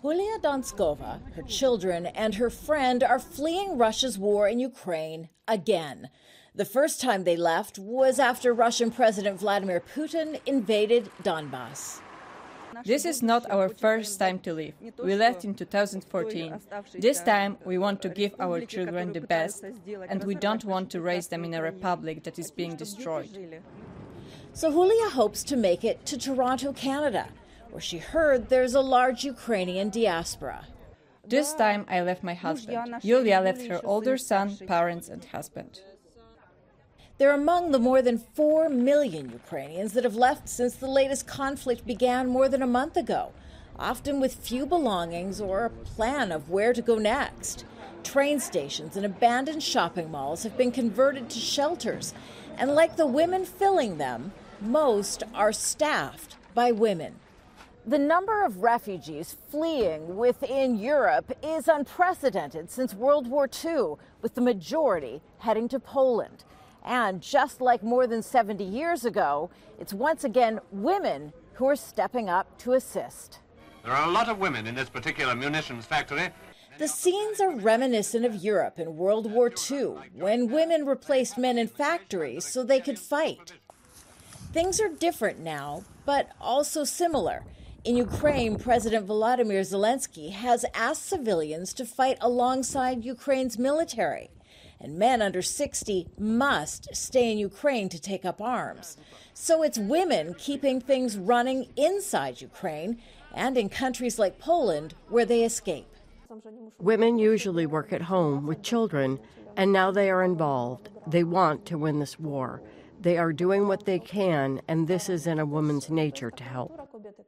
Julia Donskova, her children, and her friend are fleeing Russia's war in Ukraine again. The first time they left was after Russian President Vladimir Putin invaded Donbass. This is not our first time to leave. We left in 2014. This time we want to give our children the best, and we don't want to raise them in a republic that is being destroyed. So Julia hopes to make it to Toronto, Canada, where she heard there's a large Ukrainian diaspora. This time I left my husband. Yulia left her older son, parents, and husband. They're among the more than 4 million Ukrainians that have left since the latest conflict began more than a month ago, often with few belongings or a plan of where to go next. Train stations and abandoned shopping malls have been converted to shelters, and like the women filling them, most are staffed by women. The number of refugees fleeing within Europe is unprecedented since World War II, with the majority heading to Poland. And just like more than 70 years ago, it's once again women who are stepping up to assist. There are a lot of women in this particular munitions factory. The scenes are reminiscent of Europe in World War II, when women replaced men in factories so they could fight. Things are different now, but also similar. In Ukraine, President Volodymyr Zelensky has asked civilians to fight alongside Ukraine's military. And men under 60 must stay in Ukraine to take up arms. So it's women keeping things running inside Ukraine and in countries like Poland where they escape. Women usually work at home with children, and now they are involved. They want to win this war. They are doing what they can, and this is in a woman's nature to help.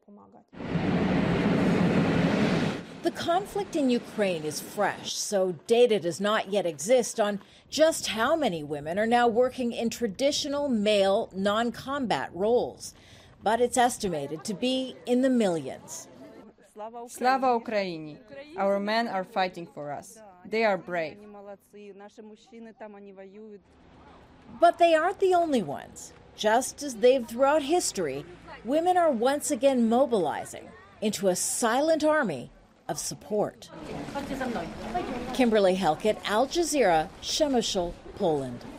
The conflict in Ukraine is fresh, so data does not yet exist on just how many women are now working in traditional male non-combat roles. But it's estimated to be in the millions. Slava Ukraini! Our men are fighting for us. They are brave. But they aren't the only ones. Just as they've throughout history, women are once again mobilizing into a silent army of support. Kimberly Helkett, Al Jazeera, Przemysl, Poland.